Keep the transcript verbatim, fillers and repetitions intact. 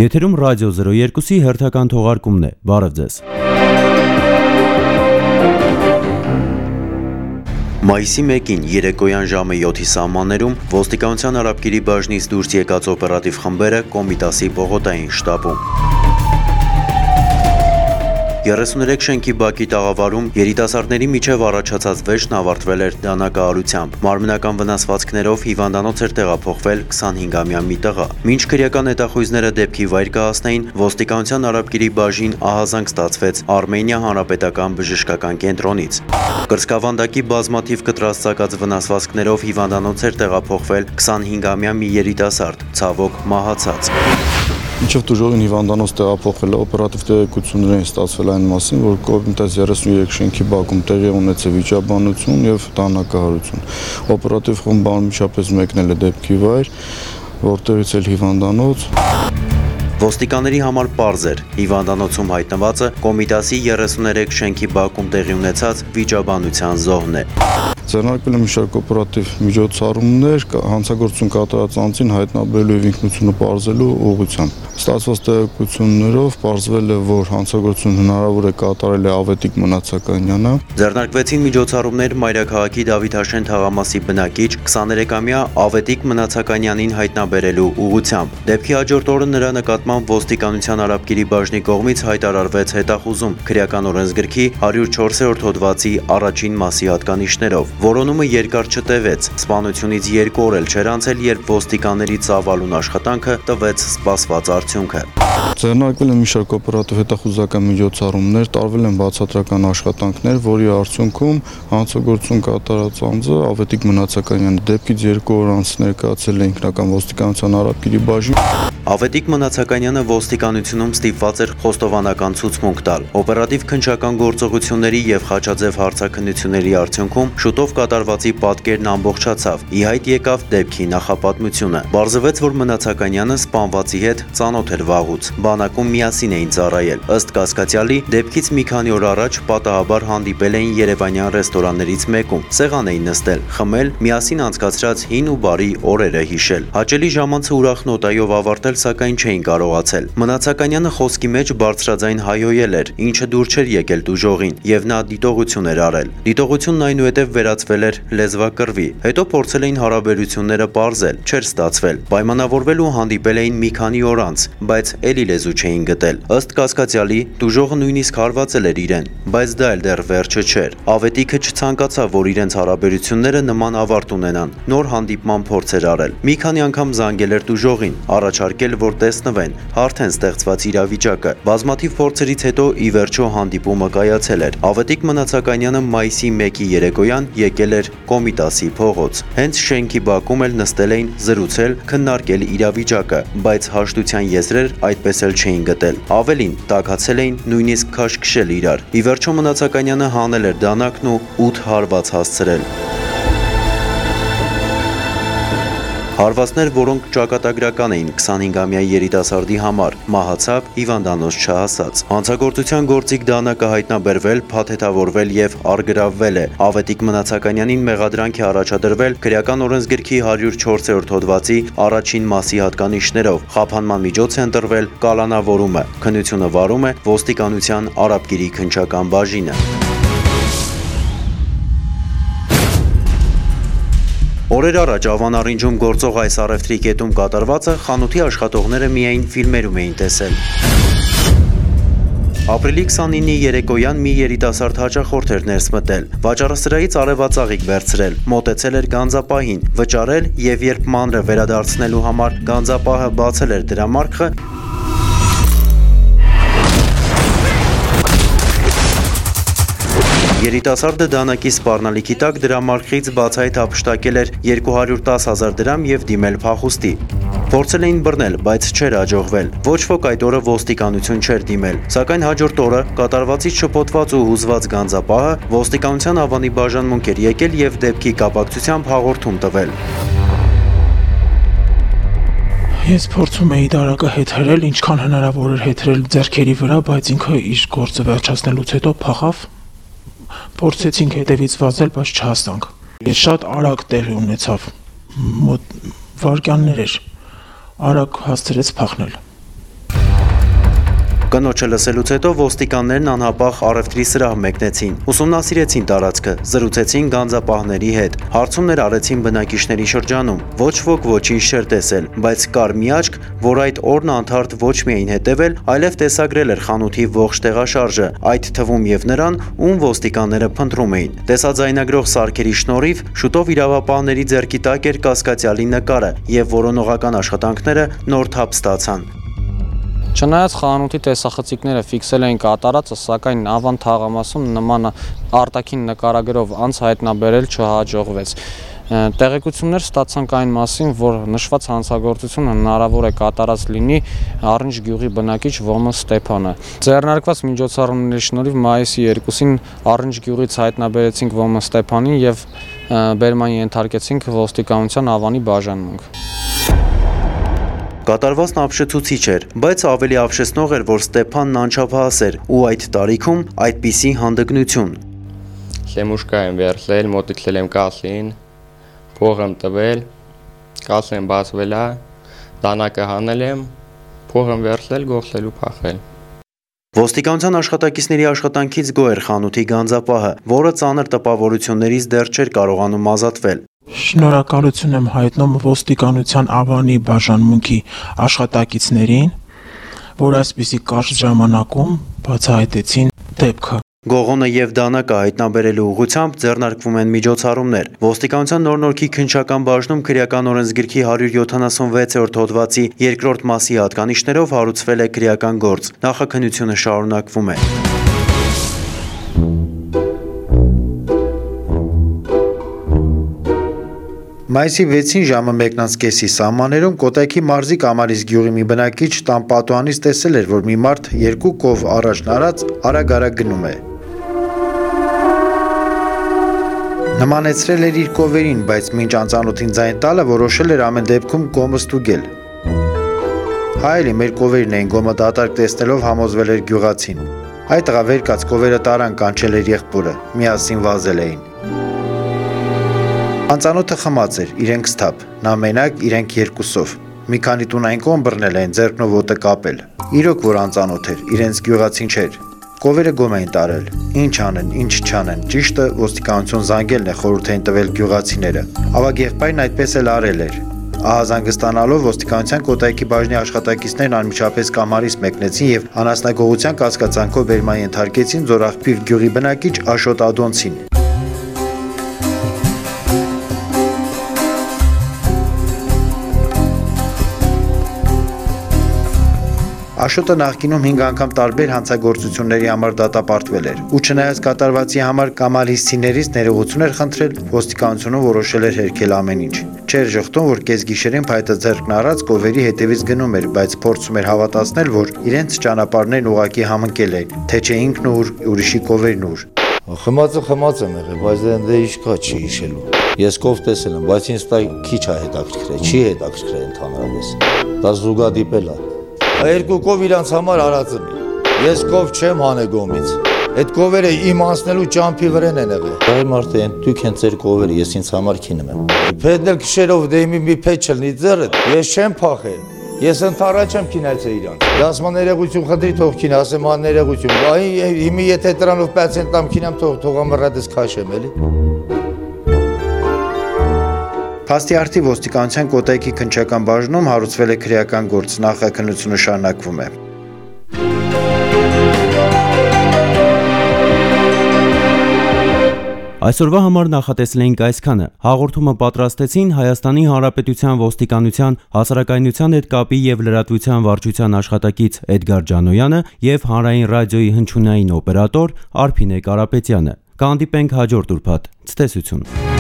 Եթերում ռադիո զրո երկուսի հերթական թողարկումն է, բարև ձեզ։ Մայիսի մեկին երեկոյան ժամը յոթի սահմաններում ոստիկանության արաբկիրի բաժնից դուրս եկած օպերատիվ խմբերը Կոմիտասի պողոտային շտաբում։ երեսուներեք շենքի բակի տաղավարում երիտասարդների միջև առաջացած վեճն ավարտվել էր դանակահարությամբ։ Մարմնական վնասվածքներով հիվանդանոց էր տեղափոխվել քսանհինգամյա մի տղա։ Մինչ քրեական հետախույզները դեպքի վայր կհասնեին, ոստիկանության արաբկիրի բաժին ահազանգ ստացվեց Արմենիա հանրապետական բժշկական կենտրոնից։ Կրծքավանդակի բազմաթիվ կտրաստակած վնասվածքներով հիվանդանոց էր տեղափոխվել քսանհինգամյա մի երիտասարդ, ցավոք մահացած։ Մինչև տուժողին հիվանդանոց տեղափոխելը օպերատիվ տեղեկություններ էին ստացվել այն մասին, որ Կոմիտաս երեսունյուրեք շենքի բակում տեղի ունեցել վիճաբանություն եւ դանակահարություն։ Օպերատիվ խումբը անմիջապես մեկնել է դեպքի վայր, որտեղից էլ հիվանդանոց։ Ոստիկանների համար պարզ էր, հիվանդանոցում հայտնվածը Կոմիտասի երեսուներեք շենքի բակում տեղի ունեցած վիճաբանության զոհն է։ Ձեռնարկվել է մի շարք օպերատիվ միջոցառումներ հանցագործություն կատարած անձին հայտնաբերելու եւ ինքնությունը պարզելու ուղղությամբ։ Ստացված տեղեկություններով պարզվել է, որ հանցագործություն հնարավոր է կատարել է Ավետիք Մնացականյանը։ Ձեռնարկվեցին միջոցառումներ Մայրաքաղաքի Դավիթաշեն թաղամասի բնակիչ քսաներեքամյա Ավետիք Մնացականյանին հայտնաբերելու ուղղությամբ։ Դեպքի հաջորդ օրը նրա նկատմամբ ոստիկանության արաբկիրի բաժնի կողմից հայտարարվեց հետախուզում քրեական օրենսգրքի հարյուր չորսերորդ հոդվածի առաջին մասի հատկանիշներով։ Որոնումը երկար չտևեց, սպանությունից երկու օր էլ չէր անցել, երբ ոստիկանների ծավալուն աշխատանքը տվեց սպասված արդյունքը։ Ձեռնարկվել են մի շարք օպերատիվ հետախուզական միջոցառումներ, տարվել են բացատրական աշխատանքներ, որի արդյունքում հանցագործություն կատարած անձը Ավետիք Մնացականյանը դեպքից երկու օր անց ներկայացել է ինքնական ոստիկանության արաբկիրի բաժին։ Ավետիք Մնացականյանը ոստիկանությունում ստիպված էր խոստովանական ցուցմունք տալ։ Օպերատիվ քննչական գործողությունների եւ Խաչաձև հարցաքննությունների արդյունքում շուտով կատարվածի պատկերն ամբողջացավ։ Ի հայտ եկավ դեպքի նախապատմությունը։ Պարզվեց, որ Մնացականյանը սպանվածի հետ ծանոթ էր վաղուց։ Բանակում միասին էին ծառայել։ Ըստ կասկածյալի, դեպքից մի քանի օր առաջ պատահաբար հանդիպել էին երևանյան ռեստորաններից մեկում։ Սեղան էին նստել, խմել, միասին անցկացրած հին ու բարի օրերը հիշել։ Հաճելի ժամանցը ուրախ նոտայով ավարտել, սակայն չէին կարողացել։ Մնացականյանը խոսքի մեջ բարձրաձայն հայհոյել էր, ինչը դուր չէր եկել տուժողին, եւ նա դիտողություն էր արել։ Դիտողությունն այնուհետև վերածվել էր լեզվակռվի։ Հետո փորձել էին հարաբերությունները պարզել, չէր ստացվել։ Պայմանավորվել ու հանդիպել էին մի քանի օր անց, բայց էլի լեզու չէին գտել։ Ըստ կասկածյալի, տուժողը նույնիսկ հարվածել էր իրեն, բայց դա էլ դեռ վերջը չէր։ Ավետիքը չցանկացավ, որ իրենց հարաբերությունները նման ավարտ ունենան։ Նոր հանդիպման փորձ էր արել։ Մի քանի անգամ զանգել էր տուժողին, առաջարկել, որ տեսնվեն, հարթեն ստեղծված իրավիճակը։ Բազմաթիվ փորձերից հետո ի վերջո հանդիպումը կայացել էր։ Ավետիք Մնացականյանը մայիսի մեկի երեկոյան եկել էր Կոմիտասի փողոց։ Հենց շենքի բակում էլ նստել էին, զրուցել, քննարկել իրավիճակը, բայց հաշտության եզրեր այդպես էլ չէին գտել։ Ավելին, տաքացել էին, նույնիսկ քաշքշել իրար։ Ի վերջո Մնացականյանը հանել էր դանակն ու ութ հարված հասցրել։ Հարվածներ, որոնք ճակատագրական էին քսանհինգամյա երիտասարդի համար, մահացավ հիվանդանոց չհասած։ Հանցագործության գործիք դանակը հայտնաբերվել, փաթեթավորվել եւ առգրավվել է։ Ավետիք Մնացականյանին մեղադրանք է առաջադրվել քրեական օրենսգրքի հարյուր չորսերորդ հոդվածի առաջին մասի հատկանիշներով։ Խափանման միջոց է ընտրվել կալանավորումը։ Քննությունը վարում է ոստիկանության արաբկիրի քննչական բաժինը։ Օրեր առաջ Ավանառինջում գործող այս առևտրի կետում կատարվածը խանութի աշխատողները միայն ֆիլմերում էին տեսել։ Ապրիլի քսանինի երեկոյան մի երիտասարդ հաճախորդ էր ներս մտել, վաճառասրահից արևածաղիկ վերցրել, մոտեցել էր գանձապահին, վճարել եւ երբ մանրը վերադարձնելու համար գանձապահը բացել էր դրամարկղը, երիտասարդը դանակի սպառնալիքի տակ դրամարկղից բացահայտ հափշտակել էր երկու հարյուր տասը հազար դրամ եւ դիմել փախուստի։ Փորձել էին բռնել, բայց չէր հաջողվել։ Ոչ ոք այդ օրը ոստիկանություն չէր դիմել, սակայն հաջորդ օրը կատարվածից շփոթված ու հուզված գանձապահը ոստիկանության Ավանի բաժանմունք էր եկել եւ դեպքի կապակցությամբ հաղորդում տվել։ Ես փորձում էի դարակը հետհրել, ինչքան հնարավոր էր հետհրել ձեռքերի վրա, բայց ինքը իր գործը վերջացնելուց հետո փախավ։ Փորձեցինք հետևից վազել, բայց չհասանք։ Ես շատ արագ տեղի ունեցավ, մոտ վայրկյաններ էր, արագ հասցրեց փախնել։ Կնոջը լսելուց հետո ոստիկաններն անհապաղ առևտրի սրահ մեկնեցին, ուսումնասիրեցին տարածքը, զրուցեցին գանձապահների հետ, հարցումներ արեցին բնակիչների շրջանում, ոչ ոք ոչինչ չէր տեսել, բայց կար մի աչք, որ այդ օրն անթարթ ոչ միայն հետևել, այլև տեսագրել էր խանութի ողջ տեղաշարժը, այդ թվում եւ նրան, ում ոստիկանները փնտրում էին։ Տեսաձայնագրող սարքերի շնորհիվ շուտով իրավապահների ձեռքի տակ էր կասկածյալի նկարը եւ որոնողական աշխատանքները նոր թափ ստացան։ Չնայած խանութի տեսախցիկները ֆիքսել էին կատարածը, սակայն Ավան թաղամասում նման արտաքին նկարագրով անց հայտնաբերել չհաջողվեց։ Տեղեկություններ ստացանք այն մասին, որ նշված հանցագործությունը հնարավոր է կատարած լինի Առնիչ գյուղի բնակիչ Ոմն Ստեփանը։ Ձեռնարկված միջոցառումների շնորհիվ մայիսի երկուսին Առնիչ գյուղից հայտնաբերեցինք Ոմն Ստեփանին եւ բերման ենթարկեցինք ոստիկանության Ավանի բաժանմունք։ Կատարվածն ապշեցուցիչ էր, բայց ավելի ապշեցնող էր, որ Ստեփանն անչափահաս էր ու այդ տարիքում այդպիսի հանդգնություն։ Շեմուշկա եմ վերցել, մոտիկել եմ կասին, փող եմ տվել, կասեն բացվել է, դանակը հանել եմ, փող եմ վերցել, գործելու փախել։ Ոստիկանության աշխատակիցների աշխատանքից գոհ էր խանութի գանձապահը, որը ծանր տպավորություններից դեռ չէր կարողանում ազատվել։ Շնորհակալություն եմ հայտնում ոստիկանության Ավանի բաժանմունքի աշխատակիցներին, որ այսպիսի կարճ ժամանակում բացահայտեցին դեպքը։ Գողոնը եւ դանակը հայտնաբերելու ուղղությամբ ձեռնարկվում են միջոցառումներ։ Ոստիկանության նոր-նորքի քննչական բաժնում քրեական օրենսգրքի հարյուր յոթանասունվեցերորդ հոդվածի երկրորդ մասի հատկանիշներով հարուցվել է քրեական գործ։ Նախաքննությունը շարունակվում է։ Մայիսի վեցին ժամը մեկնանց կեսի սահմաններում Կոտայքի մարզի Կամարիս գյուղի մի բնակիչ տան պատուհանից տեսել էր, որ մի մարդ երկու կով առաջն արած արագ-արագ գնում է։ Նմանեցրել էր իր կովերին, բայց մինչ անծանոթին ձայն տալը որոշել էր ամեն դեպքում գոմը ստուգել։ Հա էլի մեր կովերն էին, գոմը դատարկ տեսնելով համոզվել էր գյուղացին։ Այդ տղա վեր կաց կովերը տարան կանչել էր եղբորը, միասին վազել էին։ Անծանոթը խմած էր, իրենք սթափ, նա մենակ, իրենք երկուսով։ Մի քանի տուն այն կողմ բռնել էին, ձեռքնով ոտը կապել։ Իրոք որ անծանոթ էր, իրենց գյուղացին չէր։ Կովերը գոմ էին տարել։ Ինչ անեն, ինչ չանեն։ Ճիշտը ոստիկանություն զանգելն է խորհուրդ էին տվել գյուղացիները։ Ավագ եղբայրն այդպես էլ արել էր։ Ահա զանգստանալով ոստիկանության Կոտայքի բաժնի աշխատակիցներն անմիջապես Կամարից մեկնեցին եւ անասնագողության կասկածանքով բերման ենթարկեցին Ձորաղբիր գյուղի բնակիչ Աշոտ Ադոնցին։ Աշոտը նախկինում հինգ անգամ տարբեր հանցագործությունների համար դատապարտվել էր ու չնայած կատարվածի համար կամալիստիներից ներողություն էր խնդրել, ոստիկանությունը որոշել էր հերքել ամեն ինչ։ Չէր ժխտում, որ կեսգիշերին փայտը ձեռքն առած կովերի հետևից գնում էր, բայց փորձում էր հավատացնել, որ իրենց ճանապարհներն ուղակի համընկել են, թե չէ ինքն ու ուրիշի կովերն ուր։ Խմածը խմած եմ եղել, բայց դե ինչ կա չի հիշելու։ Ես կով տեսել եմ, բայց ինձ դա քիչ է հետաքրքրել, չի հետաքրքրել ընդհանրապես։ Դա զուգադիպել է։ Երկու կով իրանց համար արածım է։ Ես կով չեմ հանեգոմից։ Այդ կովերը իմ անցնելու ճամփի վրան են եղել։ Այ մարդը են դուք են ձեր կովերը, ես ինձ համար քինում եմ։ Փեդել քշերով դե մի մի փեչ չլնի ձեռը, ես չեմ փախել։ Ես ընդառաջ եմ քինացել իրանց։ Դասման ներողություն խնդրի թող քին, ասեմ ան ներողություն։ Այ հիմի եթե դրանով պացիենտ ամ քինամ թող թողամռադես քաշեմ էլի։ Փաստի արդի ոստիկանության Կոտայքի քննչական բաժնում հարուցվել է քրեական գործ, նախաքննությունը շարունակվում է։ Այսօրվա համար նախատեսել էինք այսքանը։ Հաղորդումը պատրաստեցին Հայաստանի Հանրապետության ոստիկանության հասարակայնության հետ կապի եւ լրատվության վարչության աշխատակից Էդգար Ջանոյանը եւ Հանրային ռադիոյի հնչյունային օպերատոր Արփինե Կարապետյանը։ Կհանդիպենք հաջորդ ուրբաթ։ Ցտեսություն։